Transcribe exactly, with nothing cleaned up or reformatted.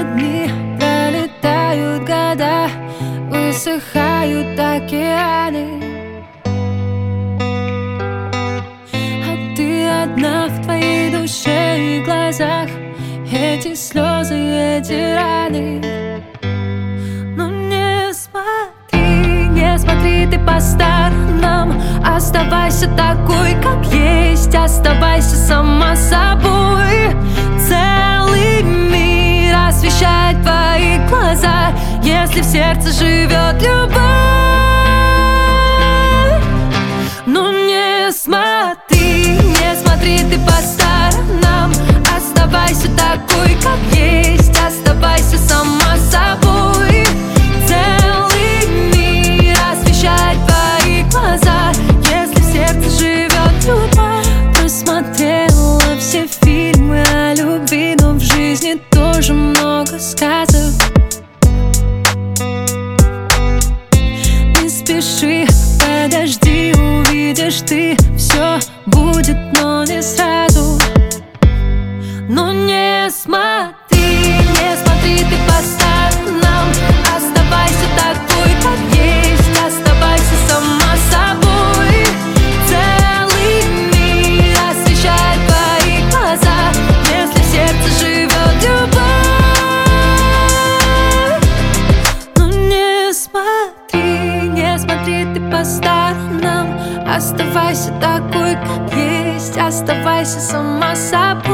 Проходят дни, пролетают года, высыхают океаны, а ты одна в твоей душе и глазах. Эти слезы, эти раны. Но не смотри, не смотри ты по сторонам. Оставайся такой, как есть, оставайся сама собой. Целый мир освещает твои глаза, если в сердце живет любовь. Но не смотри, не смотри ты по сторонам. Оставайся такой, как есть, оставайся сама собой. Целый мир освещает твои глаза, если в сердце живет любовь. Просмотрела все фильмы о любви, но в жизни тоже много сказок. Не спеши, подожди, увидишь ты, все будет, но не сразу. Но не смотри, не смотри ты по сторонам. Оставайся такой, как есть, оставайся сама собой. Целый мир освещает твои глаза, если в сердце живет любовь. Но не смотри, не смотри ты по сторонам. Оставайся такой, как есть, оставайся сама собой.